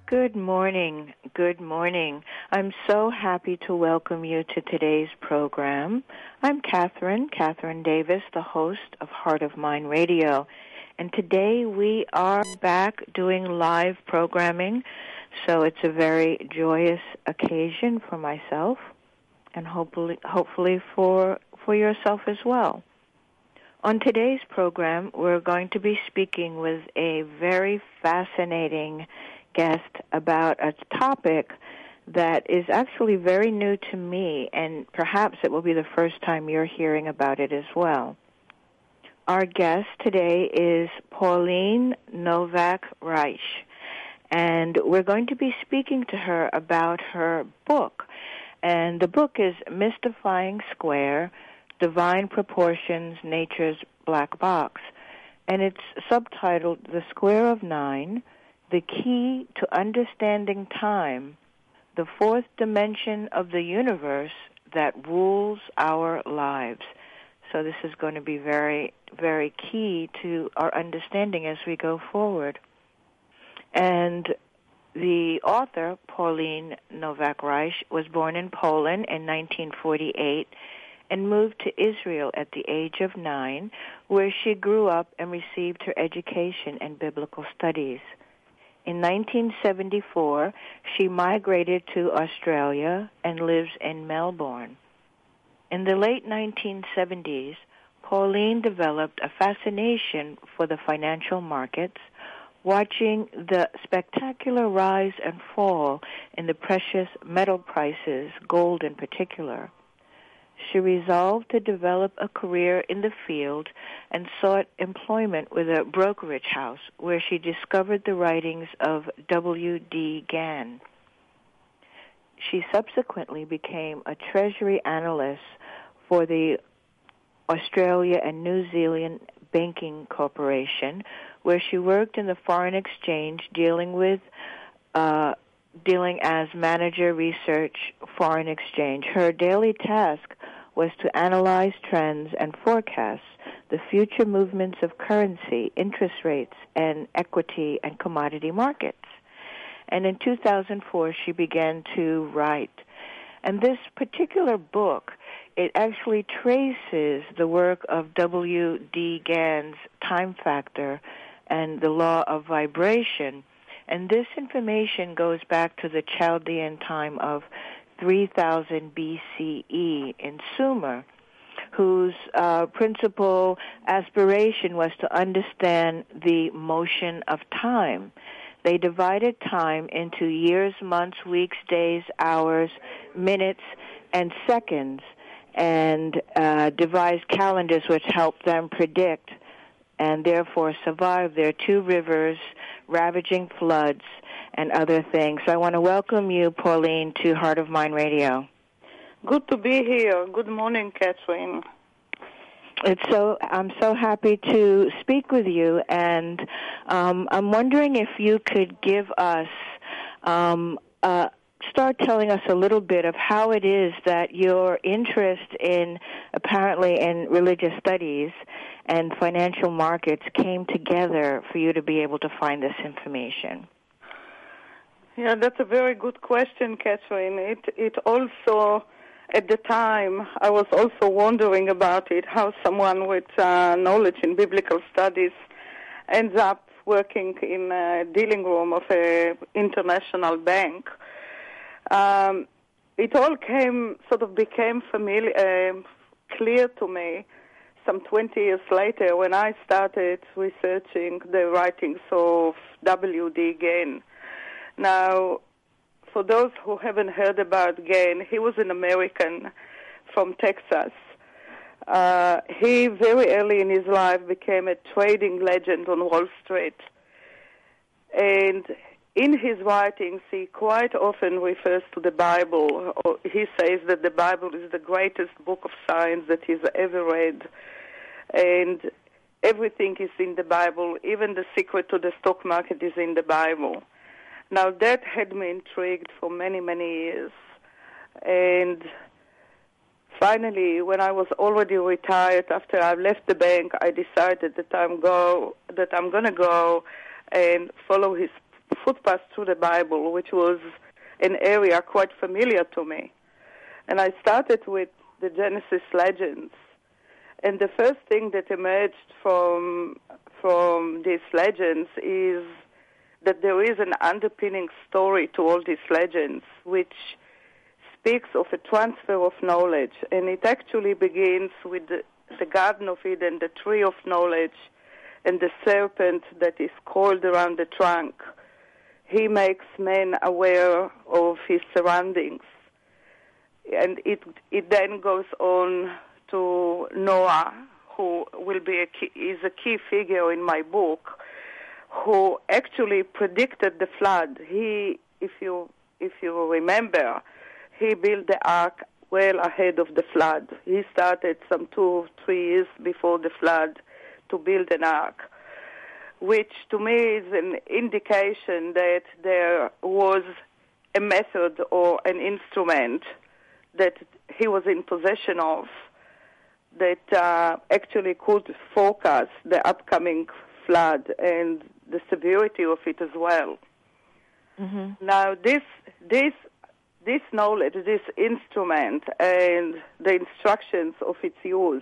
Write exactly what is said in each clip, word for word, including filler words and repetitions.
Good morning. Good morning. I'm so happy to welcome you to today's program. I'm Catherine, Catherine Davis, the host of Heart of Mind Radio. And today we are back doing live programming, so it's a very joyous occasion for myself and hopefully hopefully for for yourself as well. On today's program, we're going to be speaking with a very fascinating guest about a topic that is actually very new to me, and perhaps it will be the first time you're hearing about it as well. Our guest today is Pauline Novak-Reich, and we're going to be speaking to her about her book. And the book is Mystifying Square, Divine Proportions, Nature's Black Box. And it's subtitled The Square of Nine, The Key to Understanding Time, the fourth dimension of the universe that rules our lives. So this is going to be very, very key to our understanding as we go forward. And the author, Pauline Novak-Reich, was born in Poland in nineteen forty-eight and moved to Israel at the age of nine, where she grew up and received her education in biblical studies. In nineteen seventy-four, she migrated to Australia and lives in Melbourne. In the late nineteen seventies, Pauline developed a fascination for the financial markets, watching the spectacular rise and fall in the precious metal prices, gold in particular. She resolved to develop a career in the field and sought employment with a brokerage house where she discovered the writings of W D Gann. She subsequently became a treasury analyst for the Australia and New Zealand Banking Corporation, where she worked in the foreign exchange dealing with uh, dealing as manager research foreign exchange. Her daily task was to analyze trends and forecast the future movements of currency, interest rates, and equity and commodity markets. And in two thousand four, she began to write. And this particular book, it actually traces the work of W D Gann's time factor and the law of vibration. And this information goes back to the Chaldean time of three thousand B C E in Sumer, whose uh, principal aspiration was to understand the motion of time. They divided time into years, months, weeks, days, hours, minutes, and seconds, and uh, devised calendars which helped them predict and therefore survive their two rivers, ravaging floods, and other things. So I want to welcome you, Pauline, to Heart of Mind Radio. Good to be here. Good morning, Catherine. It's so I'm so happy to speak with you, and um, I'm wondering if you could give us, um, uh, start telling us a little bit of how it is that your interest in, apparently in religious studies and financial markets came together for you to be able to find this information. Yeah, that's a very good question, Catherine. It it also, at the time, I was also wondering about it, how someone with uh, knowledge in biblical studies ends up working in a dealing room of an international bank. Um, it all came, sort of became familiar, uh, clear to me some twenty years later when I started researching the writings of W D Gann. Now, for those who haven't heard about Gann, he was an American from Texas. Uh, he very early in his life became a trading legend on Wall Street. And in his writings, he quite often refers to the Bible. He says that the Bible is the greatest book of science that he's ever read. And everything is in the Bible. Even the secret to the stock market is in the Bible. Now, that had me intrigued for many, many years. And finally, when I was already retired, after I left the bank, I decided that I'm go that I'm going to go and follow his footpath through the Bible, which was an area quite familiar to me. And I started with the Genesis legends. And the first thing that emerged from from these legends is that there is an underpinning story to all these legends, which speaks of a transfer of knowledge. And it actually begins with the, the Garden of Eden, the tree of knowledge, and the serpent that is coiled around the trunk. He makes man aware of his surroundings. And it it then goes on to Noah, who will be a key, is a key figure in my book, who actually predicted the flood. He, if you if you remember, he built the ark well ahead of the flood. He started some two, three years before the flood to build an ark, which to me is an indication that there was a method or an instrument that he was in possession of that uh, actually could forecast the upcoming flood and the severity of it as well. Mm-hmm. Now, this this this knowledge, this instrument, and the instructions of its use,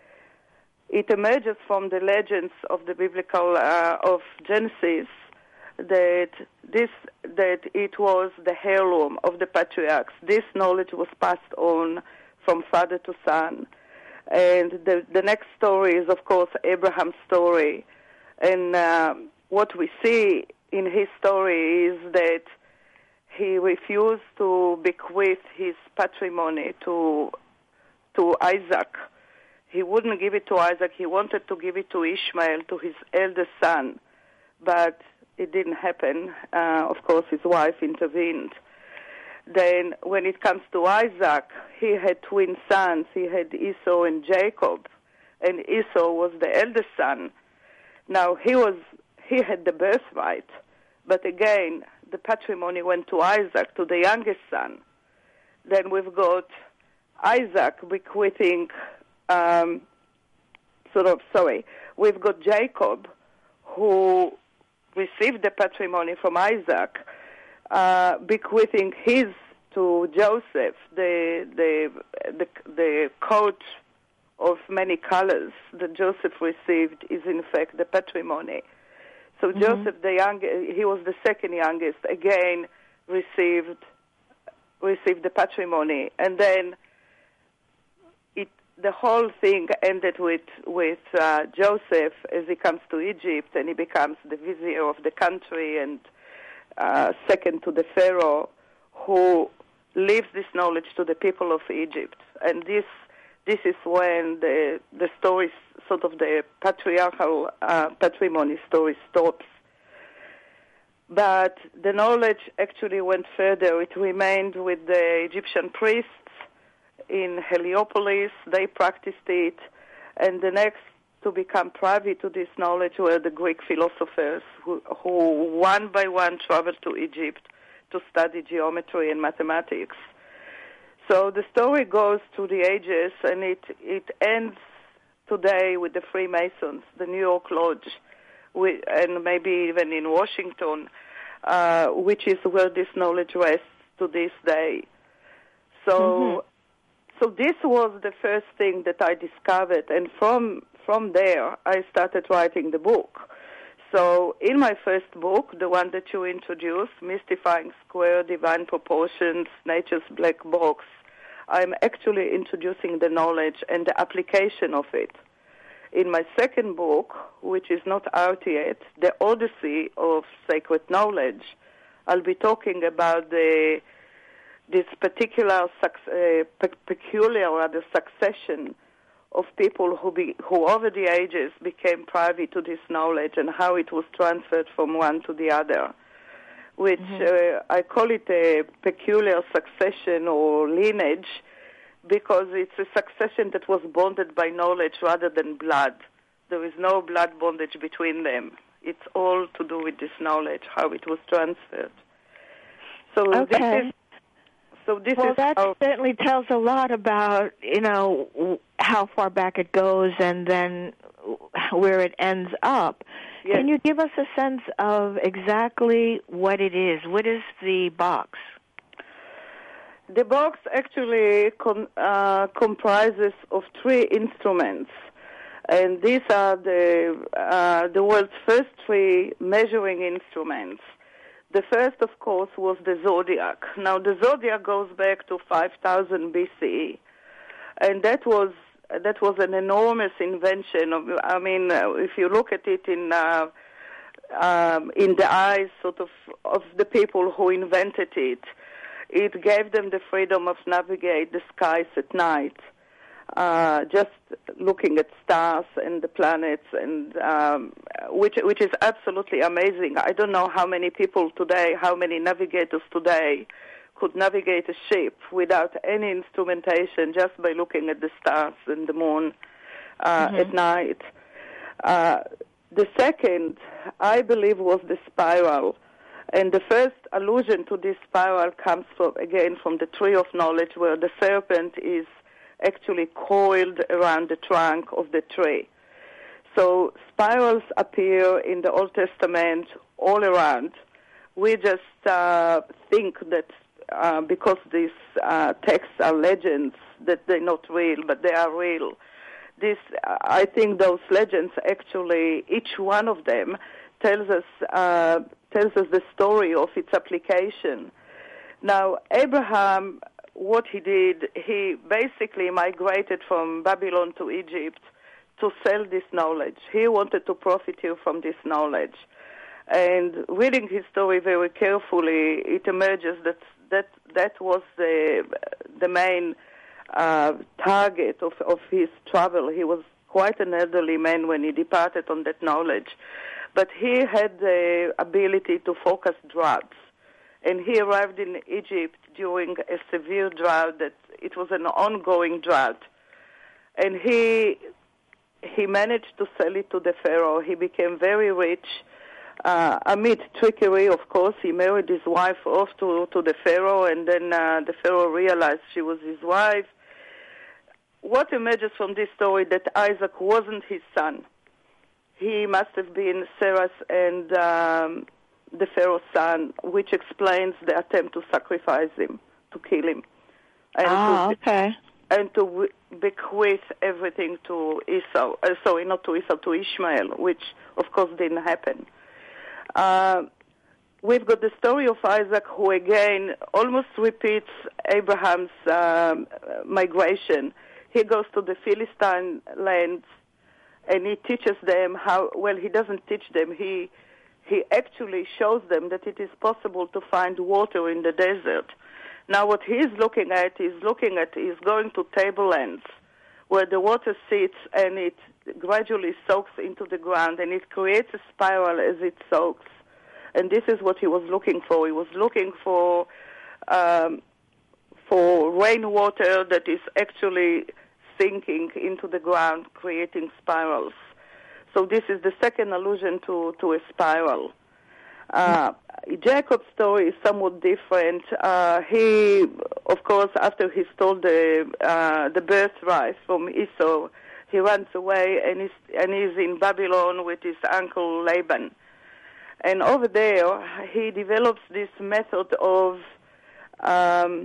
it emerges from the legends of the biblical uh, of Genesis that this that it was the heirloom of the patriarchs. This knowledge was passed on from father to son. And the, the next story is, of course, Abraham's story. And uh, what we see in his story is that he refused to bequeath his patrimony to to Isaac. He wouldn't give it to Isaac. He wanted to give it to Ishmael, to his eldest son. But it didn't happen. Uh, of course, his wife intervened. Then when it comes to Isaac, he had twin sons. He had Esau and Jacob, and Esau was the eldest son. Now, he was he had the birthright, but again, the patrimony went to Isaac, to the youngest son. Then we've got Isaac bequeathing, um, sort of, sorry, we've got Jacob, who received the patrimony from Isaac, Uh, bequeathing his to Joseph, the the the, the coat of many colors that Joseph received is in fact the patrimony. So mm-hmm. Joseph, the young, he was the second youngest, again received received the patrimony, and then it the whole thing ended with with uh, Joseph as he comes to Egypt and he becomes the vizier of the country and Uh, second to the Pharaoh, who leaves this knowledge to the people of Egypt. And this this is when the the story, sort of the patriarchal uh, patrimony story stops. But the knowledge actually went further. It remained with the Egyptian priests in Heliopolis. They practiced it. And the next to become privy to this knowledge were the Greek philosophers who, who one by one traveled to Egypt to study geometry and mathematics. So the story goes through the ages, and it, it ends today with the Freemasons, the New York Lodge, we, and maybe even in Washington, uh, which is where this knowledge rests to this day. So, mm-hmm. so this was the first thing that I discovered, and from From there, I started writing the book. So in my first book, the one that you introduced, Mystifying Square, Divine Proportions, Nature's Black Box, I'm actually introducing the knowledge and the application of it. In my second book, which is not out yet, The Odyssey of Sacred Knowledge, I'll be talking about the this particular, uh, pe- peculiar rather succession of people who, be, who over the ages became privy to this knowledge and how it was transferred from one to the other, which mm-hmm. uh, I call it a peculiar succession or lineage because it's a succession that was bonded by knowledge rather than blood. There is no blood bondage between them. It's all to do with this knowledge, how it was transferred. So okay. this is So this well, is that how certainly tells a lot about, you know, how far back it goes and then where it ends up. Yes. Can you give us a sense of exactly what it is? What is the box? The box actually com- uh, comprises of three instruments, and these are the uh, the world's first three measuring instruments. The first, of course, was the zodiac. Now, the zodiac goes back to five thousand B C E, and that was that was an enormous invention. Of, I mean, uh, if you look at it in uh, um, in the eyes, sort of, of the people who invented it, it gave them the freedom of navigate the skies at night, uh, just looking at stars and the planets, and um, which which is absolutely amazing. I don't know how many people today, how many navigators today could navigate a ship without any instrumentation, just by looking at the stars and the moon uh, mm-hmm. at night. Uh, the second, I believe, was the spiral. And the first allusion to this spiral comes from, again, from the tree of knowledge, where the serpent is actually coiled around the trunk of the tree. So spirals appear in the Old Testament all around. We just uh, think that uh, because these uh, texts are legends, that they're not real, but they are real. This, I think those legends actually, each one of them tells us uh, tells us the story of its application. Now, Abraham, what he did, he basically migrated from Babylon to Egypt to sell this knowledge. He wanted to profit from this knowledge. And reading his story very carefully, it emerges that that, that was the, the main uh, target of, of his travel. He was quite an elderly man when he departed on that knowledge. But he had the ability to focus droughts. And he arrived in Egypt during a severe drought, that it was an ongoing drought. And he he managed to sell it to the Pharaoh. He became very rich. Uh, amid trickery, of course, he married his wife off to, to the Pharaoh, and then uh, the Pharaoh realized she was his wife. What emerges from this story, that Isaac wasn't his son. He must have been Sarah's and um, the Pharaoh's son, which explains the attempt to sacrifice him, to kill him. And ah, to, okay. And to bequeath everything to Esau. Uh, sorry, not to Esau, to Ishmael, which, of course, didn't happen. Uh, we've got the story of Isaac, who, again, almost repeats Abraham's um, migration. He goes to the Philistine lands, and he teaches them how, well, he doesn't teach them, he he actually shows them that it is possible to find water in the desert. Now what he's looking at is looking at, is going to tablelands where the water sits and it gradually soaks into the ground, and it creates a spiral as it soaks. And this is what he was looking for. He was looking for um, for rainwater that is actually sinking into the ground, creating spirals. So this is the second allusion to, to a spiral. Uh, Jacob's story is somewhat different. Uh, he, of course, after he stole the uh, the birthright from Esau, he runs away and is and is in Babylon with his uncle Laban. And over there, he develops this method of um,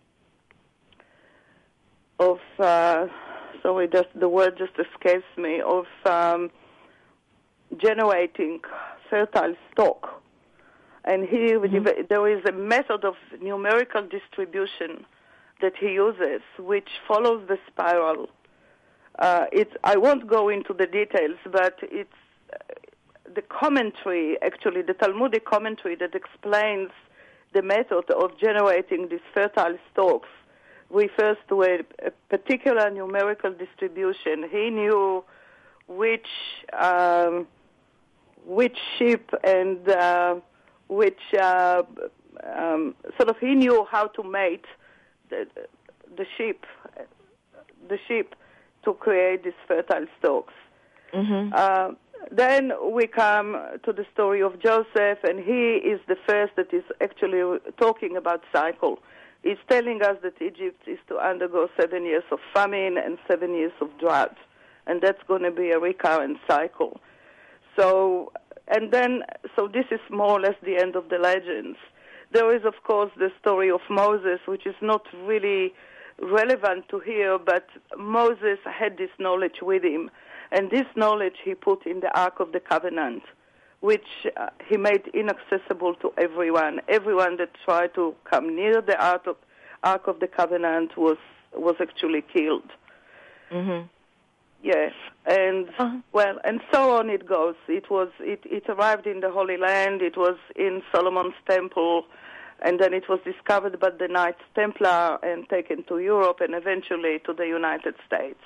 of uh, sorry, just the word just escapes me, of um, generating fertile stock. And he, mm-hmm. there is a method of numerical distribution that he uses, which follows the spiral. Uh, it's, I won't go into the details, but it's uh, the commentary, actually, the Talmudic commentary that explains the method of generating these fertile stocks refers to a, a particular numerical distribution. He knew which um, which sheep and uh, which uh, um, sort of he knew how to mate the, the sheep, the sheep to create these fertile stalks. Mm-hmm. Uh, then we come to the story of Joseph, and he is the first that is actually talking about cycle. He's telling us that Egypt is to undergo seven years of famine and seven years of drought, and that's going to be a recurrent cycle. So, and then, so this is more or less the end of the legends. There is, of course, the story of Moses, which is not really relevant to here, but Moses had this knowledge with him, and this knowledge he put in the Ark of the Covenant, which uh, he made inaccessible to everyone. Everyone that tried to come near the Ark of, Ark of the Covenant was was actually killed. Mm-hmm. Yes, and uh-huh. well, and so on it goes. It was it, it arrived in the Holy Land. It was in Solomon's temple, and then it was discovered by the Knights Templar and taken to Europe and eventually to the United States.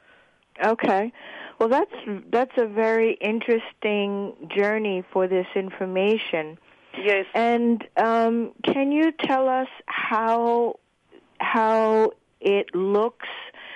Okay, well that's that's a very interesting journey for this information. Yes, and um, can you tell us how how it looks?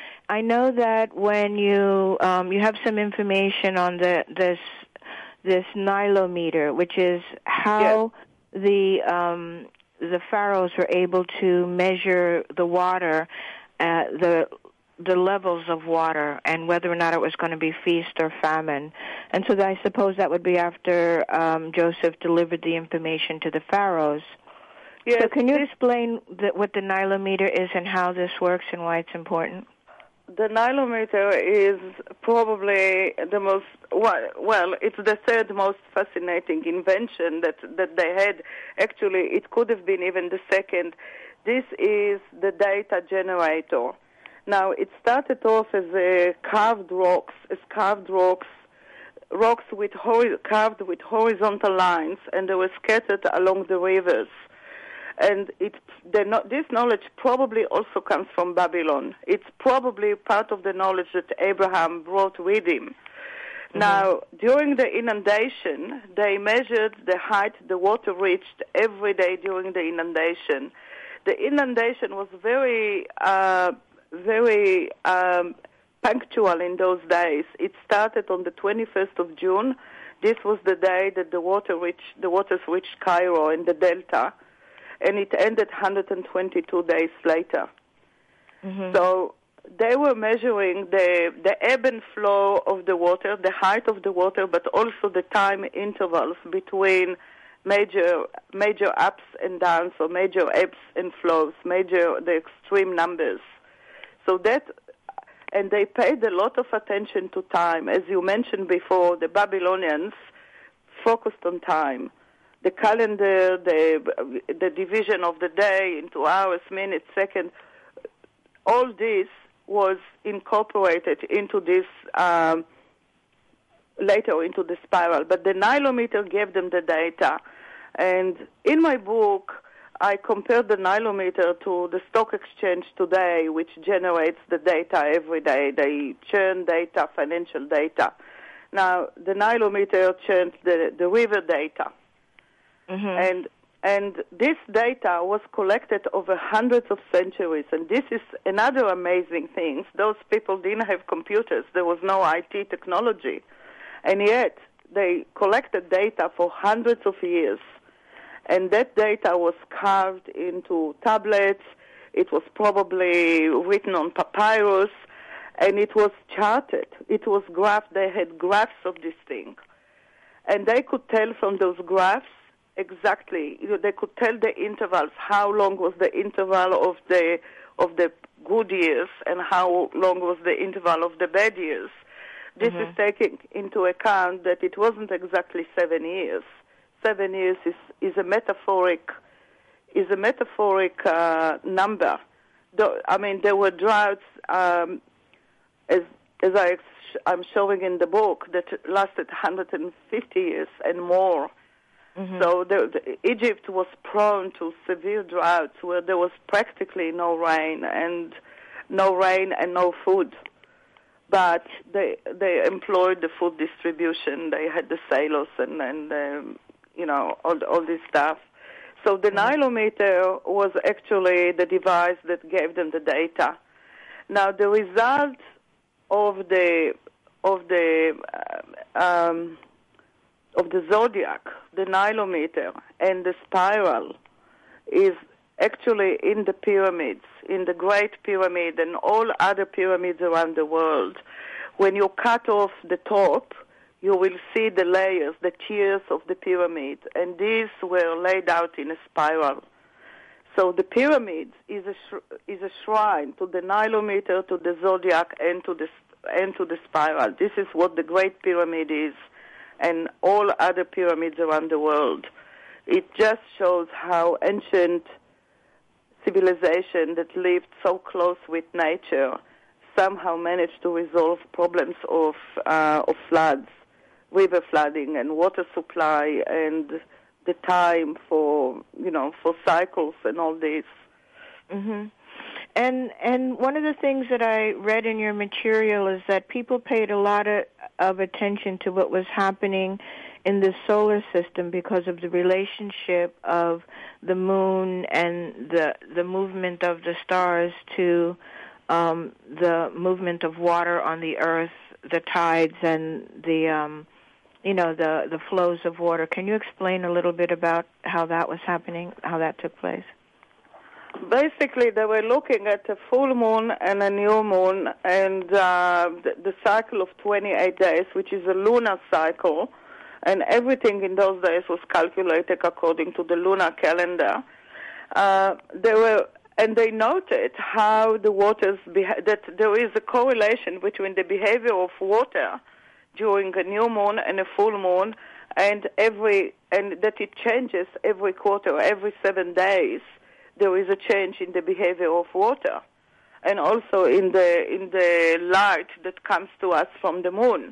I know that when you um, you have some information on the this this nilometer, which is how yes. the um, the pharaohs were able to measure the water, uh, the the levels of water, and whether or not it was going to be feast or famine. And so I suppose that would be after um, Joseph delivered the information to the pharaohs. Yes, so can you this, explain the, what the nilometer is and how this works and why it's important? The nilometer is probably the most, well, it's the third most fascinating invention that, that they had. Actually, it could have been even the second. This is the data generator. Now, it started off as a carved rocks, as carved rocks, rocks with hori- carved with horizontal lines, and they were scattered along the rivers. And it, no, this knowledge probably also comes from Babylon. It's probably part of the knowledge that Abraham brought with him. Mm-hmm. Now, during the inundation, they measured the height the water reached every day during the inundation. The inundation was very, uh, very um, punctual in those days. It started on the twenty-first of June. This was the day that the water reached, the waters reached Cairo in the Delta. And it ended one hundred twenty-two days later. Mm-hmm. So they were measuring the, the ebb and flow of the water, the height of the water, but also the time intervals between major major ups and downs, or major ebbs and flows, major the extreme numbers. So that, and they paid a lot of attention to time. As you mentioned before, the Babylonians focused on time. The calendar, the the division of the day into hours, minutes, seconds, all this was incorporated into this, um, later into the spiral. But the nilometer gave them the data. And in my book, I compared the nilometer to the stock exchange today, which generates the data every day. They churn data, financial data. Now, the nilometer churns the, the river data. Mm-hmm. And and this data was collected over hundreds of centuries, and this is another amazing thing. Those people didn't have computers. There was no I T technology, and yet they collected data for hundreds of years, and that data was carved into tablets. It was probably written on papyrus, and it was charted. It was graphed. They had graphs of this thing, and they could tell from those graphs exactly. You know, they could tell the intervals. How long was the interval of the of the good years, and how long was the interval of the bad years? This mm-hmm. is taking into account that it wasn't exactly seven years. Seven years is, is a metaphoric is a metaphoric uh, number. The, I mean, there were droughts, um, as as I I'm showing in the book, that lasted one hundred fifty years and more. Mm-hmm. So the, the, Egypt was prone to severe droughts where there was practically no rain and no rain and no food. But they they employed the food distribution. They had the silos and and um, you know all all this stuff. So the mm-hmm. nilometer was actually the device that gave them the data. Now the result of the of the uh, um, of the zodiac, the nilometer, and the spiral is actually in the pyramids, in the Great Pyramid and all other pyramids around the world. When you cut off the top, you will see the layers, the tiers of the pyramid, and these were laid out in a spiral. So the pyramid is a sh- is a shrine to the Nilometer, to the zodiac, and to the and to the spiral. This is what the Great Pyramid is, and all other pyramids around the world. It just shows how ancient civilization that lived so close with nature somehow managed to resolve problems of uh, of floods, river flooding, and water supply, and the time for, you know, for cycles and all this. Mm-hmm. And and one of the things that I read in your material is that people paid a lot of, of attention to what was happening in the solar system because of the relationship of the moon and the the movement of the stars to um, the movement of water on the earth, the tides, and the um, you know, the, the flows of water. Can you explain a little bit about how that was happening, how that took place? Basically, they were looking at a full moon and a new moon and uh, the, the cycle of twenty-eight days, which is a lunar cycle, and everything in those days was calculated according to the lunar calendar. Uh, they were, and they noted how the waters, beha- that there is a correlation between the behavior of water during a new moon and a full moon, and every and that it changes every quarter, every seven days. There is a change in the behavior of water, and also in the in the light that comes to us from the moon.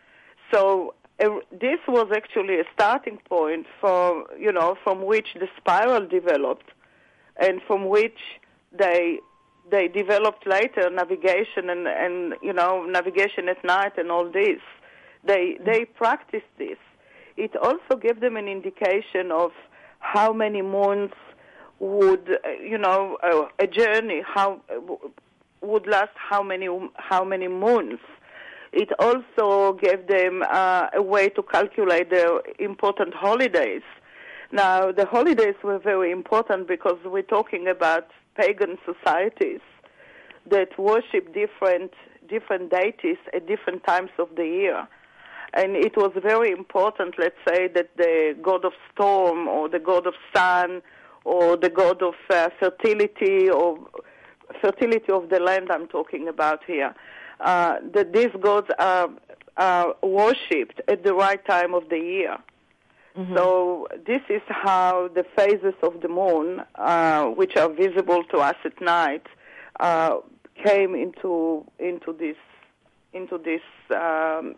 So uh, this was actually a starting point for, you know, from which the spiral developed, and from which they they developed later navigation and, and you know, navigation at night and all this. They they practiced this. It also gave them an indication of how many moons would, you know, uh, a journey how uh, would last how many how many moons. It also gave them uh, a way to calculate their important holidays. Now, the holidays were very important because we're talking about pagan societies that worship different different deities at different times of the year. And it was very important, let's say, that the god of storm or the god of sun or the god of uh, fertility or fertility of the land I'm talking about here, uh, that these gods are, are worshipped at the right time of the year. Mm-hmm. So this is how the phases of the moon, uh, which are visible to us at night, uh, came into into this into this um,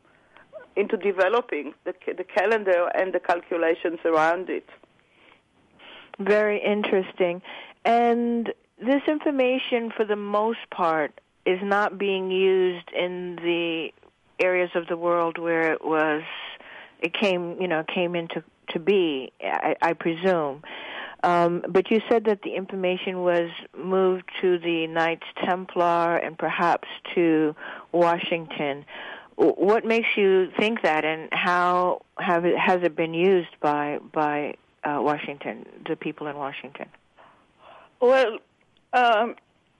into developing the, the calendar and the calculations around it. Very interesting. And this information, for the most part, is not being used in the areas of the world where it was, it came, you know, came into to be, I, I presume. Um, but you said that the information was moved to the Knights Templar and perhaps to Washington. What makes you think that, and how have it, has it been used by by uh, Washington, the people in Washington? Well, um,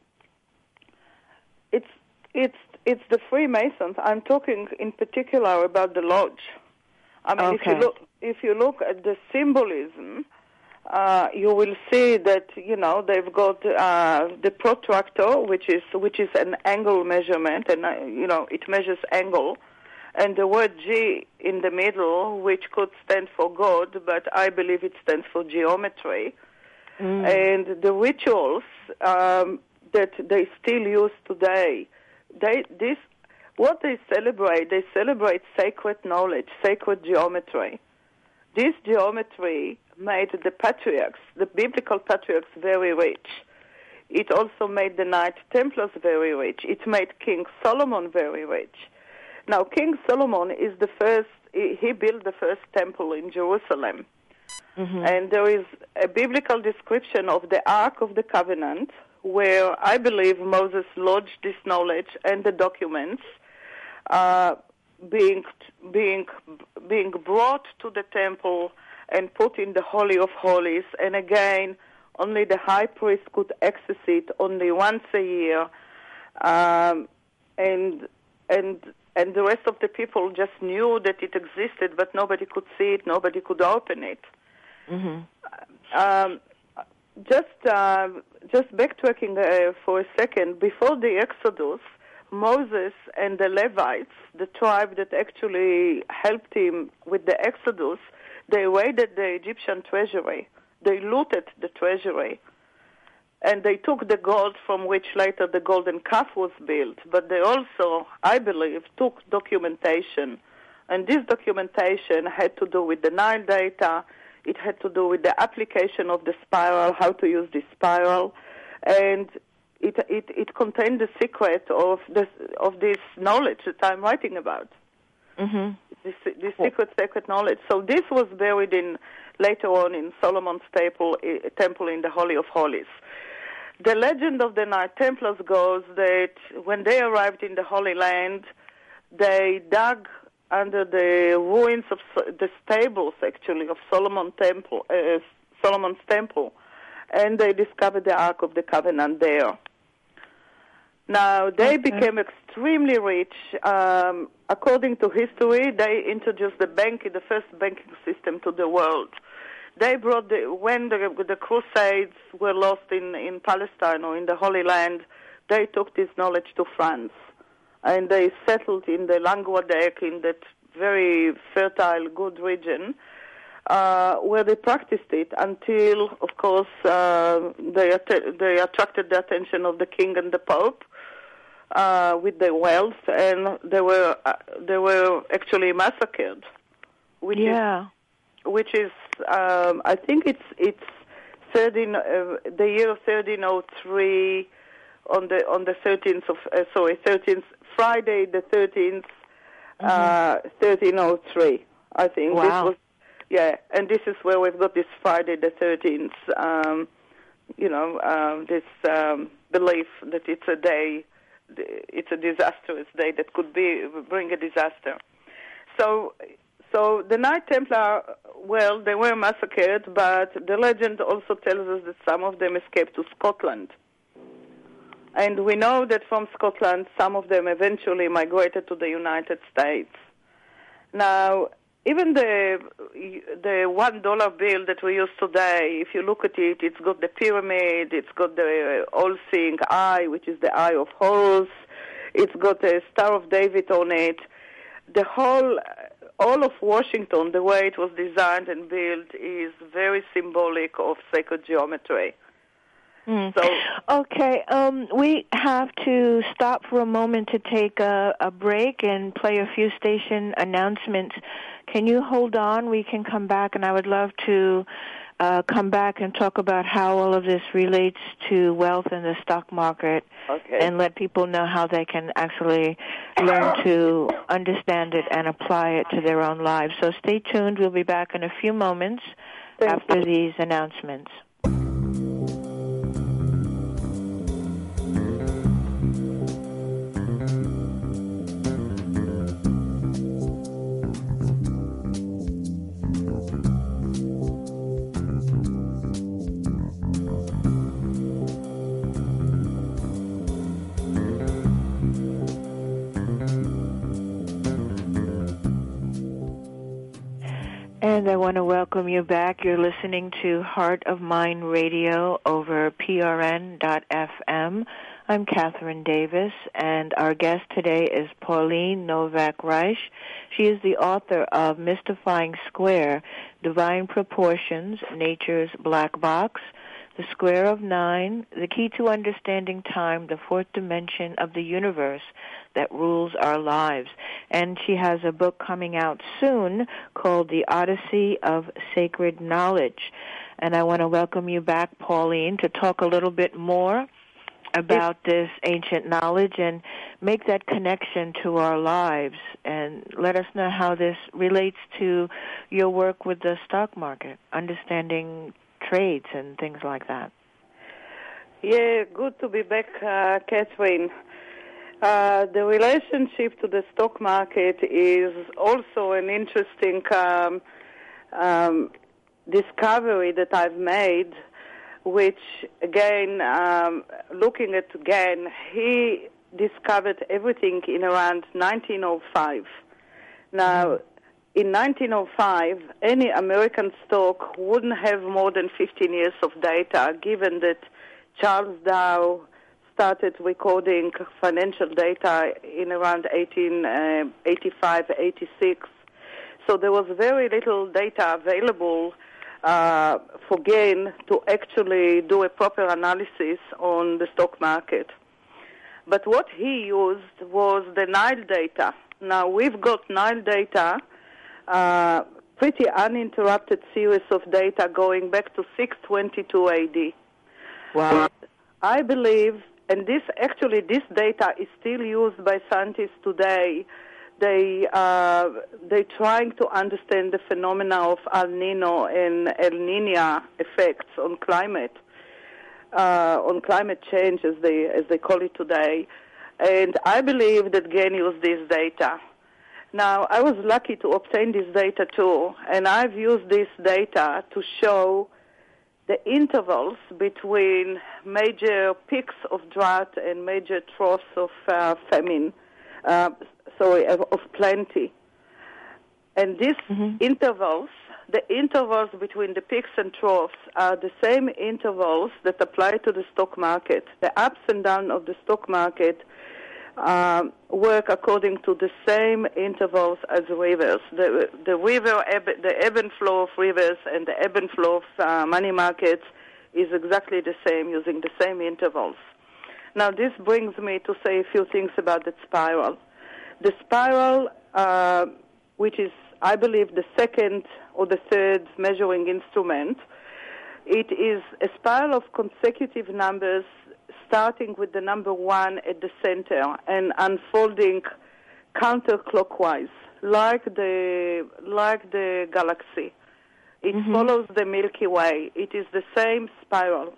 it's it's it's the Freemasons. I'm talking in particular about the lodge. I mean, okay. if you look if you look at the symbolism, uh, you will see that, you know, they've got uh, the protractor, which is which is an angle measurement, and uh, you know, it measures angle, and the word G in the middle, which could stand for God, but I believe it stands for geometry. Mm. And the rituals um, that they still use today, they this what they celebrate, they celebrate sacred knowledge, sacred geometry. This geometry made the patriarchs, the biblical patriarchs, very rich. It also made the Knight Templars very rich. It made King Solomon very rich. Now, King Solomon is the first, he built the first temple in Jerusalem. Mm-hmm. And there is a biblical description of the Ark of the Covenant, where I believe Moses lodged this knowledge and the documents uh, being being being brought to the temple and put in the Holy of Holies. And again, only the high priest could access it only once a year. Um, and and and the rest of the people just knew that it existed, but nobody could see it, nobody could open it. Mm-hmm. Um, just, uh, just backtracking uh, for a second, before the Exodus, Moses and the Levites, the tribe that actually helped him with the Exodus, they raided the Egyptian treasury. They looted the treasury. And they took the gold from which later the golden calf was built. But they also, I believe, took documentation. And this documentation had to do with the Nile data. It had to do with the application of the spiral, how to use the spiral. And it, it, it contained the secret of this, of this knowledge that I'm writing about. Mm-hmm. This, this secret, sacred knowledge. So this was buried in later on in Solomon's temple, temple in the Holy of Holies. The legend of the Knight Templars goes that when they arrived in the Holy Land, they dug under the ruins of the stables, actually, of Solomon temple, uh, Solomon's temple, and they discovered the Ark of the Covenant there. Now, they okay. became extremely rich. Um, according to history, they introduced the bank, the first banking system to the world. They brought the, when the, the Crusades were lost in, in Palestine or in the Holy Land, they took this knowledge to France. And they settled in the Languedoc, in that very fertile, good region, uh, where they practiced it until, of course, uh, they, att- they attracted the attention of the king and the pope uh, with their wealth, and they were uh, they were actually massacred. Which yeah. Is, which is, um, I think it's it's thirteen, uh, the year thirteen oh three, on the on the thirteenth of uh, sorry thirteenth Friday the thirteenth, mm-hmm. uh, thirteen oh three. I think wow. this was yeah, and this is where we've got this Friday the thirteenth. Um, you know, um, this um, belief that it's a day, it's a disastrous day that could be bring a disaster. So. So the Knight Templar, well, they were massacred, but the legend also tells us that some of them escaped to Scotland. And we know that from Scotland, some of them eventually migrated to the United States. Now, even the the one dollar bill that we use today, if you look at it, it's got the pyramid, it's got the all-seeing eye, which is the eye of Horus, it's got a Star of David on it. The whole... All of Washington, the way it was designed and built, is very symbolic of sacred geometry. Mm. So, okay, um, we have to stop for a moment to take a, a break and play a few station announcements. Can you hold on? We can come back, and I would love to uh, come back and talk about how all of this relates to wealth in the stock market, okay. and let people know how they can actually learn to understand it and apply it to their own lives. So stay tuned. We'll be back in a few moments Thank after you. these announcements. And I want to welcome you back. You're listening to Heart of Mind Radio over P R N dot F M. I'm Catherine Davis, and our guest today is Pauline Novak-Reich. She is the author of Mystifying Square, Divine Proportions, Nature's Black Box, The Square of Nine, The Key to Understanding Time, the Fourth Dimension of the Universe that Rules Our Lives. And she has a book coming out soon called The Odyssey of Sacred Knowledge. And I want to welcome you back, Pauline, to talk a little bit more about this ancient knowledge and make that connection to our lives, and let us know how this relates to your work with the stock market, understanding trades and things like that. Yeah, good to be back, uh, Catherine. Uh, the relationship to the stock market is also an interesting um, um, discovery that I've made, which, again, um, looking at again, he discovered everything in around nineteen oh five. Now, in nineteen oh five, any American stock wouldn't have more than fifteen years of data, given that Charles Dow started recording financial data in around eighteen eighty-five, eighty-six. So there was very little data available uh, for Gain to actually do a proper analysis on the stock market. But what he used was the Nile data. Now, we've got Nile data, uh, pretty uninterrupted series of data going back to six twenty-two A D. Wow. I believe, and this actually, this data is still used by scientists today. They, uh, they're trying to understand the phenomena of El Nino and El Niña effects on climate. Uh, on climate change, as they as they call it today, and I believe that Gain used this data. Now, I was lucky to obtain this data too, and I've used this data to show the intervals between major peaks of drought and major troughs of uh, famine, uh, sorry, of, of plenty. And these mm-hmm. intervals, the intervals between the peaks and troughs are the same intervals that apply to the stock market. The ups and downs of the stock market uh, work according to the same intervals as rivers. The, the river, ebb, the ebb and flow of rivers and the ebb and flow of uh, money markets is exactly the same, using the same intervals. Now, this brings me to say a few things about the spiral. The spiral, uh, which is, I believe, the second or the third measuring instrument, it is a spiral of consecutive numbers starting with the number one at the center and unfolding counterclockwise, like the like the galaxy. It mm-hmm. follows the Milky Way. It is the same spiral.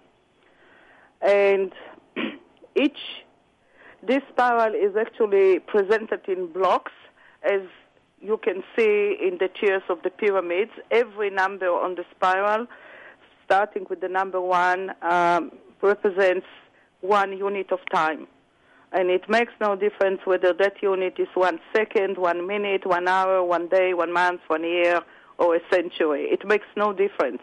And each, this spiral is actually presented in blocks, as you can see in the tiers of the pyramids. Every number on the spiral, starting with the number one, um, represents one unit of time. And it makes no difference whether that unit is one second, one minute, one hour, one day, one month, one year, or a century. It makes no difference.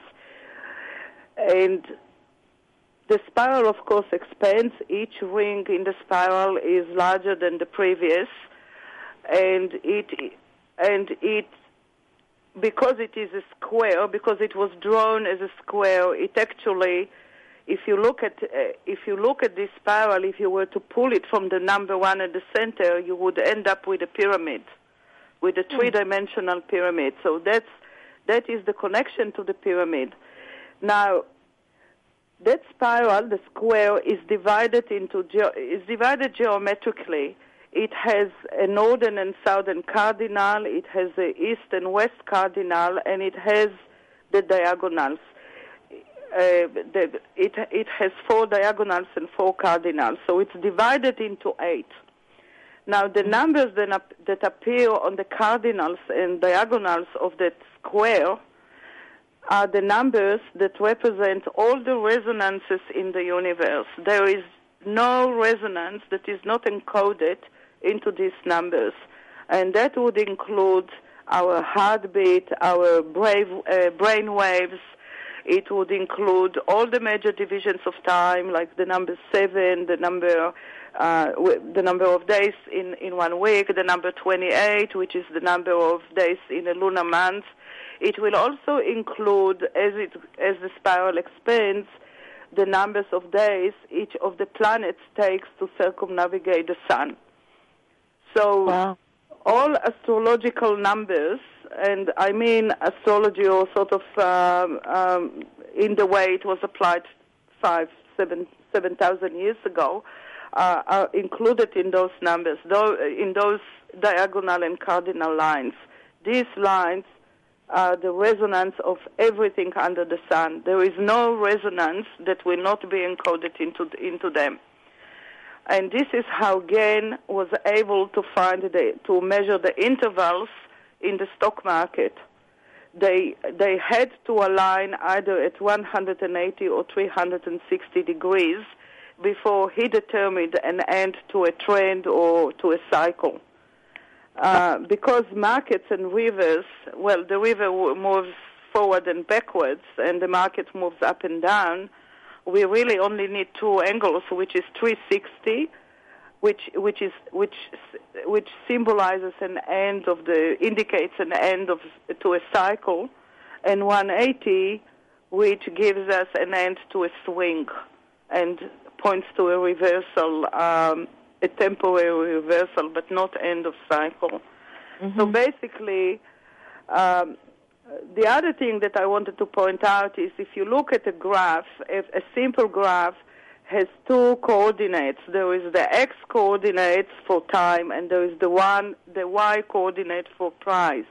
And the spiral, of course, expands. Each ring in the spiral is larger than the previous. And it... And it, because it is a square, because it was drawn as a square, it actually, if you look at uh, if you look at this spiral, if you were to pull it from the number one at the center, you would end up with a pyramid, with a three-dimensional pyramid. So that's that is the connection to the pyramid. Now, that spiral, the square, is divided into ge- is divided geometrically. It has a northern and southern cardinal, it has the east and west cardinal, and it has the diagonals. Uh, the, it, it has four diagonals and four cardinals, so it's divided into eight. Now, the numbers that, that appear on the cardinals and diagonals of that square are the numbers that represent all the resonances in the universe. There is no resonance that is not encoded into these numbers, and that would include our heartbeat, our brave, uh, brain waves. It would include all the major divisions of time, like the number seven, the number, uh, the number of days in, in one week, the number twenty-eight, which is the number of days in a lunar month. It will also include, as it as the spiral expands, the numbers of days each of the planets takes to circumnavigate the sun. So wow. all astrological numbers, and I mean astrology or sort of um, um, in the way it was applied five, seven, seven thousand years ago, uh, are included in those numbers, though in those diagonal and cardinal lines. These lines are the resonance of everything under the sun. There is no resonance that will not be encoded into into them. And this is how Gain was able to find the, to measure the intervals in the stock market. They they had to align either at one hundred eighty or three hundred sixty degrees. before he determined an end to a trend or to a cycle. Uh, because markets and rivers, well, the river moves forward and backwards, and the market moves up and down, we really only need two angles, which is three sixty, which which is which which symbolizes an end of the indicates an end of to a cycle, and one eighty, which gives us an end to a swing, and points to a reversal, um, a temporary reversal, but not end of cycle. Mm-hmm. So basically, um, the other thing that I wanted to point out is if you look at a graph, if a simple graph has two coordinates. There is the x coordinates for time, and there is the one, the y coordinate for price.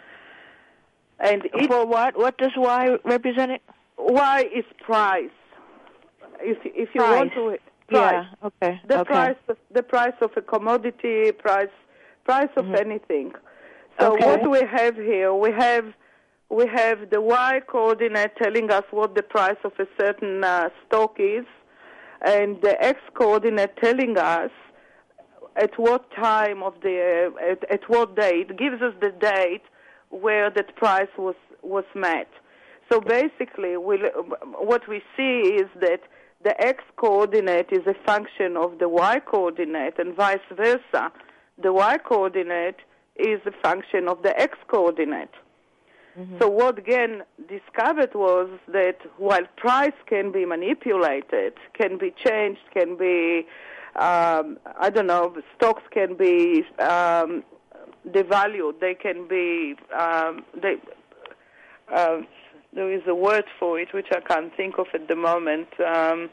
And it, for what? What does y represent? It? Y is price. If if you price. want to, price. Yeah. Okay. The okay. price, of, the price of a commodity, price, price of mm-hmm. anything. So okay. what we have here, we have we have the y coordinate telling us what the price of a certain uh, stock is, and the x coordinate telling us at what time of the uh, at, at what date. It gives us the date where that price was was met. So basically, we, what we see is that the x coordinate is a function of the y coordinate, and vice versa. The y coordinate is a function of the x coordinate. Mm-hmm. So what Gann discovered was that while price can be manipulated, can be changed, can be, um, I don't know, stocks can be um, devalued, they can be, um, they, uh, there is a word for it which I can't think of at the moment. Um,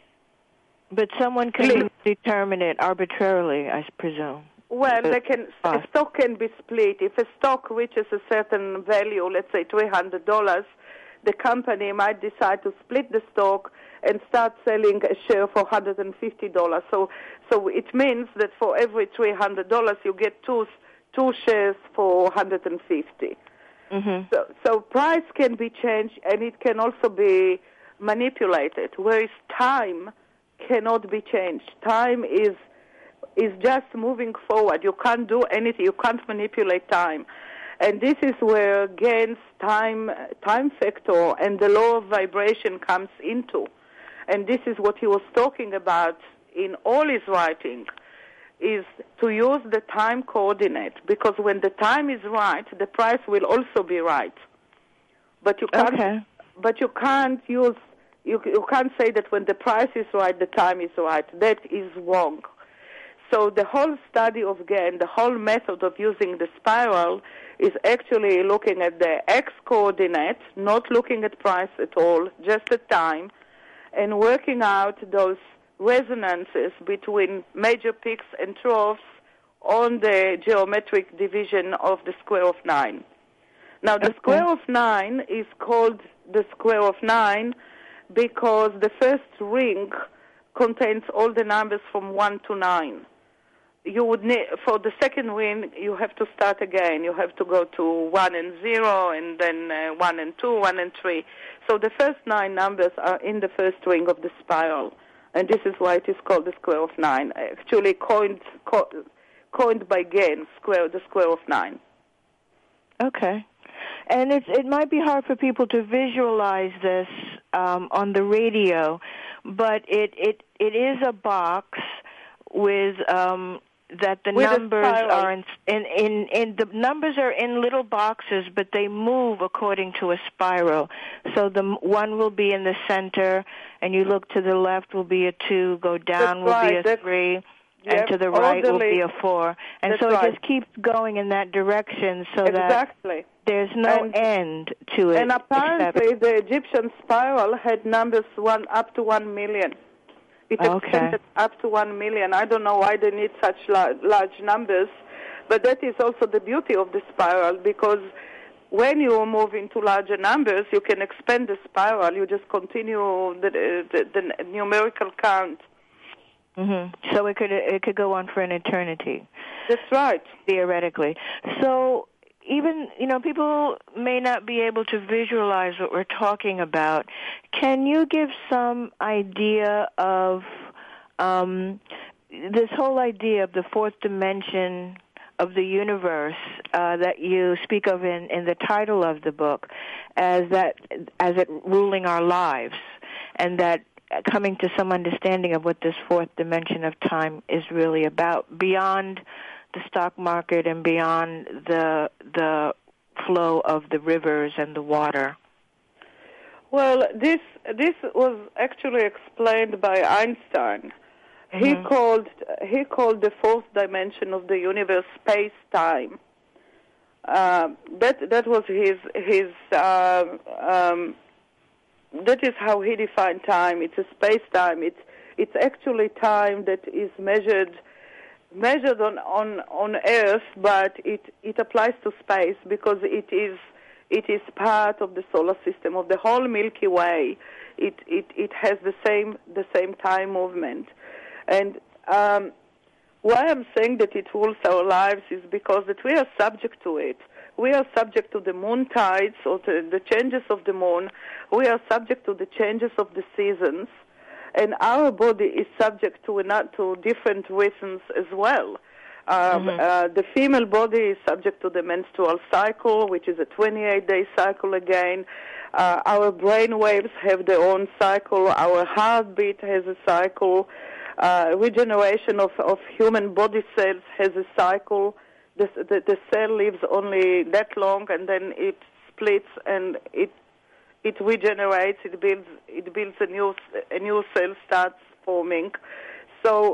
but someone can determine it arbitrarily, I presume. Well, they can, a stock can be split. If a stock reaches a certain value, let's say three hundred dollars, the company might decide to split the stock and start selling a share for one hundred fifty dollars. So so it means that for every three hundred dollars, you get two, two shares for one hundred fifty dollars. Mm-hmm. So, so price can be changed, and it can also be manipulated, whereas time cannot be changed. Time is is just moving forward. You can't do anything. You can't manipulate time. And this is where Gann's time time factor and the law of vibration comes into. And this is what he was talking about in all his writing, is to use the time coordinate, because when the time is right, the price will also be right. But you can't okay. but you can't use you you can't say that when the price is right, the time is right. That is wrong. So the whole study of Gann, the whole method of using the spiral, is actually looking at the x coordinate, not looking at price at all, just at time, and working out those resonances between major peaks and troughs on the geometric division of the square of nine. Now, the okay. square of nine is called the square of nine because the first ring contains all the numbers from one to nine. You would need, for the second ring, you have to start again. You have to go to one and zero, and then uh, one and two, one and three. So the first nine numbers are in the first ring of the spiral, and this is why it is called the square of nine. Actually, coined co- coined by Gann, square the square of nine. Okay, and it's it might be hard for people to visualize this um, on the radio, but it it it is a box with. Um, that the With numbers are in, in, in, in, the numbers are in little boxes, but they move according to a spiral. So the one will be in the center, and you look to the left will be a two, go down That's will right. be a That's, three, yep, and to the right will be a four. And That's so it right. just keeps going in that direction so exactly. that there's no and, end to it. And apparently the Egyptian spiral had numbers one up to one million. It extended okay. up to one million. I don't know why they need such large, large numbers, but that is also the beauty of the spiral, because when you move into larger numbers, you can expand the spiral. You just continue the, the, the numerical count. Mm-hmm. So it could it could go on for an eternity. That's right. Theoretically. So even, you know, people may not be able to visualize what we're talking about. Can you give some idea of um, this whole idea of the fourth dimension of the universe uh, that you speak of in, in the title of the book, as that as it ruling our lives, and that coming to some understanding of what this fourth dimension of time is really about, beyond the stock market and beyond the the flow of the rivers and the water. Well, this this was actually explained by Einstein. Mm-hmm. He called he called the fourth dimension of the universe space-time. Uh, that that was his his uh, um, that is how he defined time. It's a space-time. It's it's actually time that is measured measured on, on, on Earth, but it, it applies to space because it is it is part of the solar system of the whole Milky Way. It it, it has the same the same time movement. And um, why I'm saying that it rules our lives is because that we are subject to it. We are subject to the moon tides or to the changes of the moon. We are subject to the changes of the seasons. And our body is subject to not to different rhythms as well. Um, mm-hmm. uh, the female body is subject to the menstrual cycle, which is a twenty-eight day cycle again. Uh, our brain waves have their own cycle. Our heartbeat has a cycle. Uh, regeneration of, of human body cells has a cycle. The, the, the cell lives only that long, and then it splits and it it regenerates. It builds it builds a new a new cell starts forming. So,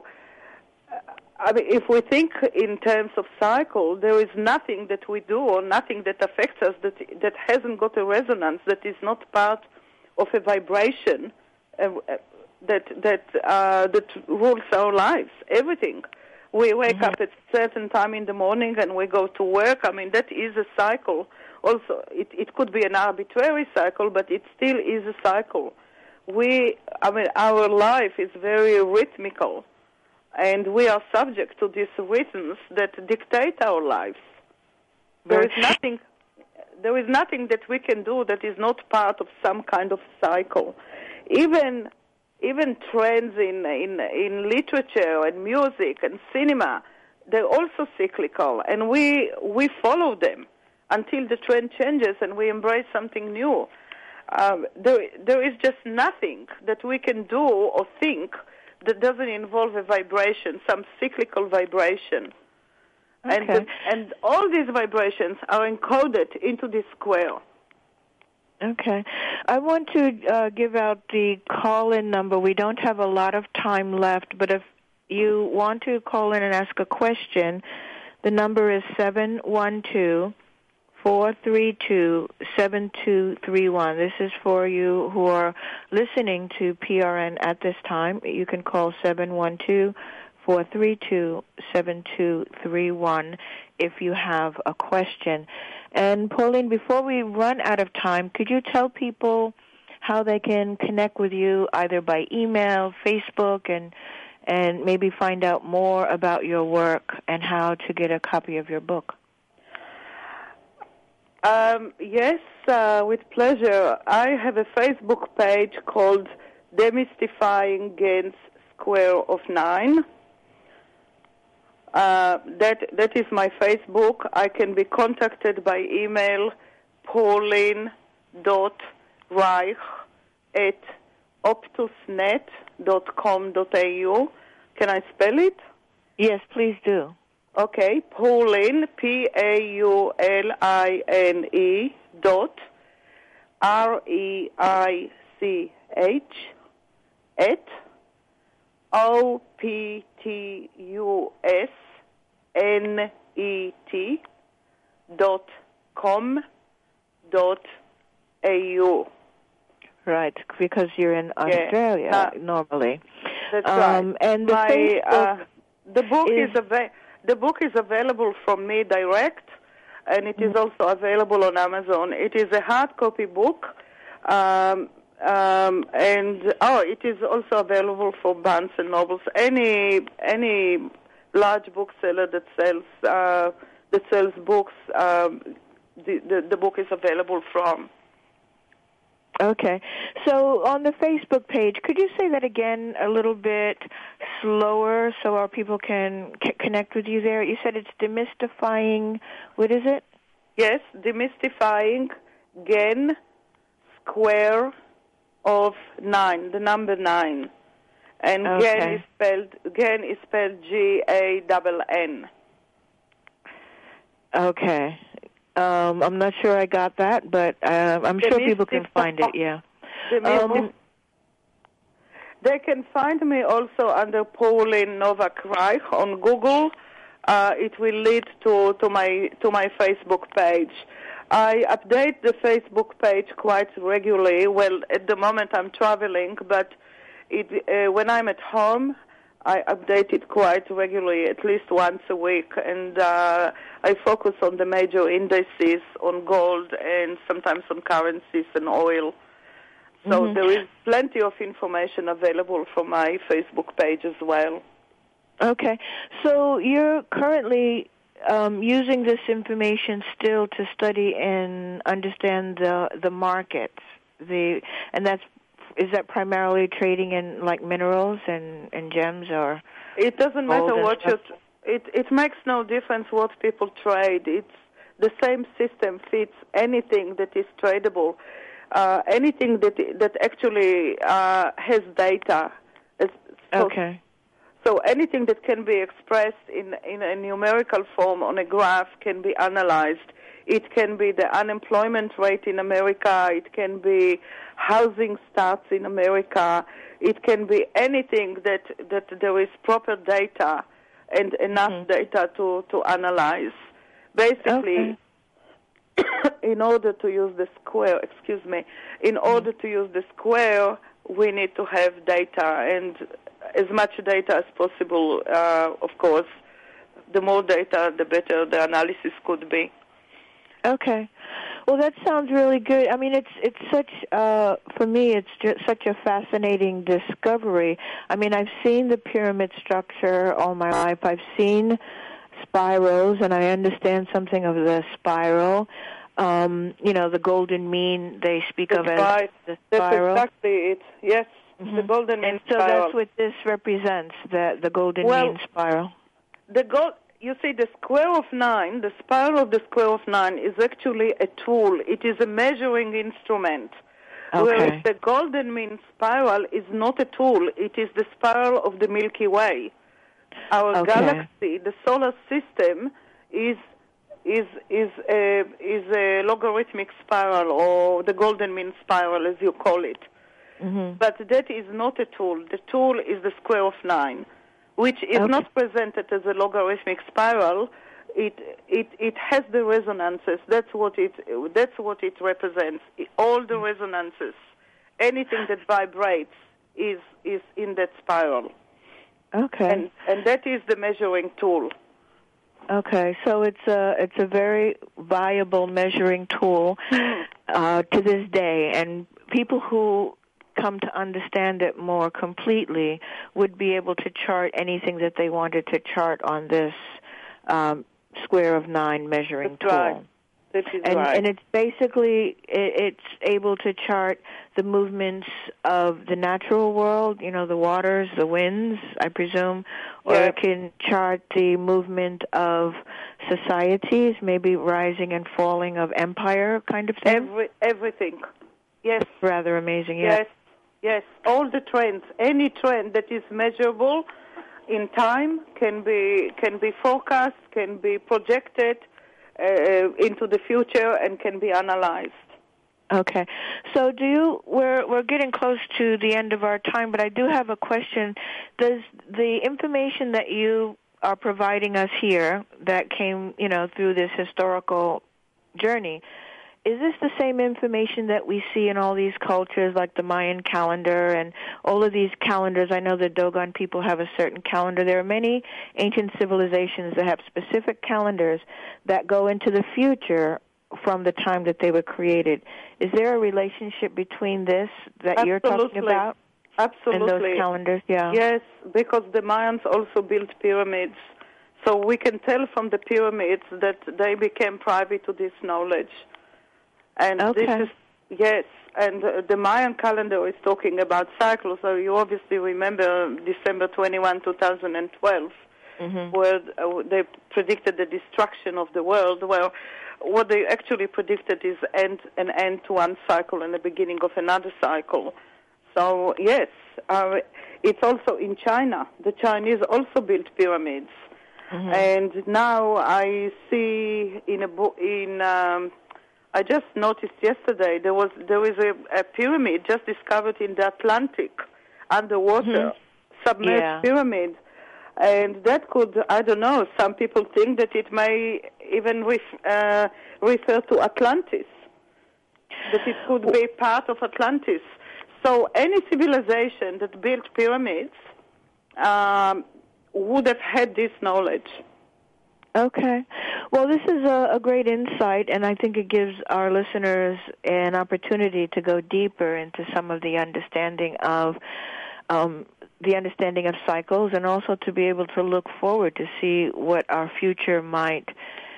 I mean, if we think in terms of cycle, there is nothing that we do or nothing that affects us that that hasn't got a resonance, that is not part of a vibration uh, that that uh, that rules our lives. Everything. We wake mm-hmm. up at a certain time in the morning and we go to work. I mean, that is a cycle. Also, it, it could be an arbitrary cycle, but it still is a cycle. We, I mean, our life is very rhythmical, and we are subject to these rhythms that dictate our lives. There is nothing, there is nothing that we can do that is not part of some kind of cycle. Even Even trends in, in in literature and music and cinema, they're also cyclical, and we we follow them until the trend changes and we embrace something new. Um, there there is just nothing that we can do or think that doesn't involve a vibration, some cyclical vibration. Okay. And the, and all these vibrations are encoded into this square. Okay. I want to uh, give out the call-in number. We don't have a lot of time left, but if you want to call in and ask a question, the number is seven one two, four three two, seven two three one. This is for you who are listening to P R N at this time. You can call seven one two, four three two, seven two three one if you have a question. And Pauline, before we run out of time, could you tell people how they can connect with you either by email, Facebook, and and maybe find out more about your work and how to get a copy of your book? Um, yes, uh, with pleasure. I have a Facebook page called Demystifying Gen's Square of Nine. Uh, that that is my Facebook. I can be contacted by email, pauline dot reich at optusnet dot com dot a u. Can I spell it? Yes, please do. Okay, Pauline, P A U L I N E dot R E I C H at O P T U S N E T dot com dot A U. Right, because you're in Australia yeah. uh, normally. That's um, right. And the My, Facebook uh, the book is, is ava- the book is available from me direct, and it mm-hmm. is also available on Amazon. It is a hard copy book. Um, Um, and oh, it is also available for Barnes and Nobles. Any any large bookseller that sells uh, that sells books, um, the, the the book is available from. Okay. So on the Facebook page, could you say that again a little bit slower so our people can c- connect with you there? You said it's demystifying, what is it? Yes, demystifying Gen square of nine, the number nine. And Okay. Gen is spelled, Gen is spelled G A N N. Okay. Um, I'm not sure I got that, but uh, I'm The sure people can find it, yeah. The Um, they can find me also under Pauline Novak Reich on Google. Uh, it will lead to, to my to my Facebook page. I update the Facebook page quite regularly. Well, at the moment I'm traveling, but it, uh, when I'm at home, I update it quite regularly, at least once a week, and uh, I focus on the major indices, on gold, and sometimes on currencies and oil. So mm-hmm. there is plenty of information available from my Facebook page as well. Okay. So you're currently um, using this information still to study and understand the the markets, the and that's is that primarily trading in like minerals and, and gems or? It doesn't matter what you. It it makes no difference what people trade. It's the same system fits anything that is tradable, uh, anything that that actually uh, has data. So, okay. So anything that can be expressed in in a numerical form on a graph can be analyzed. It can be the unemployment rate in America. It can be housing starts in America. It can be anything that, that there is proper data and enough mm-hmm. data to, to analyze. Basically, okay. in order to use the square, excuse me, in mm-hmm. order to use the square, we need to have data, and as much data as possible, uh, of course. The more data, the better the analysis could be. Okay. Well, that sounds really good. I mean, it's it's such, uh, for me, it's just such a fascinating discovery. I mean, I've seen the pyramid structure all my life. I've seen spirals, and I understand something of the spiral. Um, you know, the golden mean they speak that's of as right. the spiral. That's exactly it. Yes, mm-hmm. the golden mean and so spiral. that's what this represents, the, the golden well, mean spiral. The gold... You see, the square of nine, the spiral of the square of nine is actually a tool. It is a measuring instrument. Okay. Whereas the golden mean spiral is not a tool. It is the spiral of the Milky Way. Our okay. galaxy, the solar system, is is is a, is a logarithmic spiral, or the golden mean spiral, as you call it. Mm-hmm. But that is not a tool. The tool is the square of nine, which is okay. not presented as a logarithmic spiral. It it it has the resonances. That's what it that's what it represents. All the resonances, anything that vibrates is is in that spiral. Okay. And and that is the measuring tool. Okay, so it's a it's a very viable measuring tool uh, to this day, and people who come to understand it more completely would be able to chart anything that they wanted to chart on this um, square of nine measuring That's tool. Right. That is and, right. and it's basically, it, it's able to chart the movements of the natural world, you know, the waters, the winds, I presume, or yeah. it can chart the movement of societies, maybe rising and falling of empire kind of thing. Every, everything. Yes. It's rather amazing, yeah. Yes. Yes, all the trends, any trend that is measurable in time can be can be forecast, can be projected uh, into the future, and can be analyzed. Okay, so do you? We're we're getting close to the end of our time, but I do have a question. Does the information that you are providing us here, that came, you know, through this historical journey, is this the same information that we see in all these cultures, like the Mayan calendar and all of these calendars? I know the Dogon people have a certain calendar. There are many ancient civilizations that have specific calendars that go into the future from the time that they were created. Is there a relationship between this that Absolutely. you're talking about? Absolutely. And those calendars, yeah. Yes, because the Mayans also built pyramids. So we can tell from the pyramids that they became privy to this knowledge. And okay. this is, yes, and uh, the Mayan calendar is talking about cycles. So you obviously remember December twenty-first, two thousand twelve, mm-hmm. where uh, they predicted the destruction of the world. Well, what they actually predicted is end, an end to one cycle and the beginning of another cycle. So, yes, uh, it's also in China. The Chinese also built pyramids. Mm-hmm. And now I see in a bo- in um, I just noticed yesterday there was there is a, a pyramid just discovered in the Atlantic, underwater, mm-hmm. submerged yeah. pyramid. And that could, I don't know, some people think that it may even ref- uh, refer to Atlantis, that it could be part of Atlantis. So any civilization that built pyramids um, would have had this knowledge. Okay. Well, this is a, a great insight, and I think it gives our listeners an opportunity to go deeper into some of the understanding of um, the understanding of cycles, and also to be able to look forward to see what our future might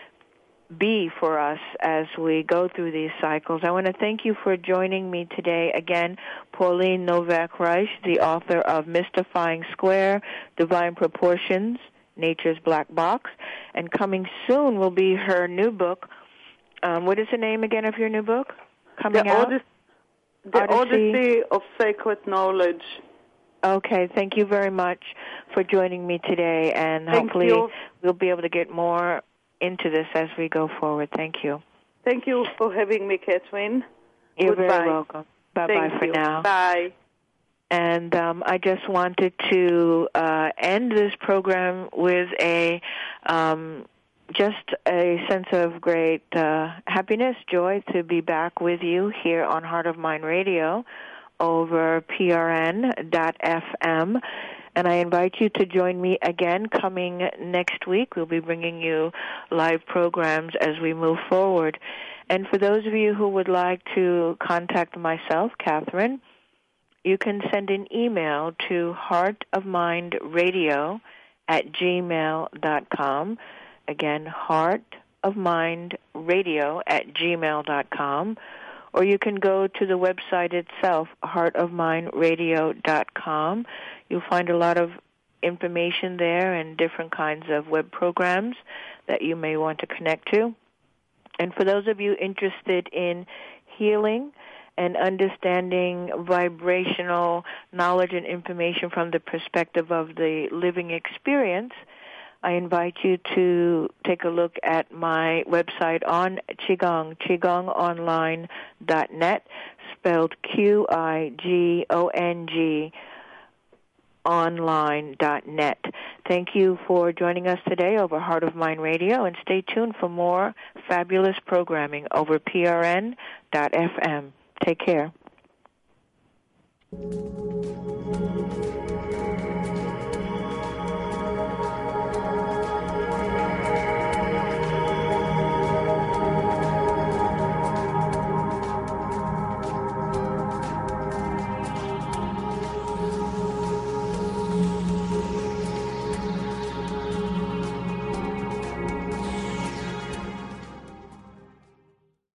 be for us as we go through these cycles. I want to thank you for joining me today. Again, Pauline Novak-Reich, the author of Mystifying Square, Divine Proportions, Nature's Black Box, and coming soon will be her new book. Um, what is the name again of your new book coming the out? Odyssey, the Odyssey. Odyssey of Sacred Knowledge. Okay, thank you very much for joining me today, and thank hopefully you. we'll be able to get more into this as we go forward. Thank you. Thank you for having me, Catherine. You're Goodbye. very welcome. Bye-bye for you. now. Bye. And um, I just wanted to uh, end this program with a um, just a sense of great uh, happiness, joy to be back with you here on Heart of Mind Radio over P R N dot F M. And I invite you to join me again coming next week. We'll be bringing you live programs as we move forward. And for those of you who would like to contact myself, Catherine, you can send an email to heartofmindradio at gmail dot com. Again, heartofmindradio at gmail dot com. Or you can go to the website itself, heart of mind radio dot com. You'll find a lot of information there and different kinds of web programs that you may want to connect to. And for those of you interested in healing and understanding vibrational knowledge and information from the perspective of the living experience, I invite you to take a look at my website on Qigong, qigong online dot net, spelled Q I G O N G, online dot net. Thank you for joining us today over Heart of Mind Radio, and stay tuned for more fabulous programming over P R N dot F M. Take care.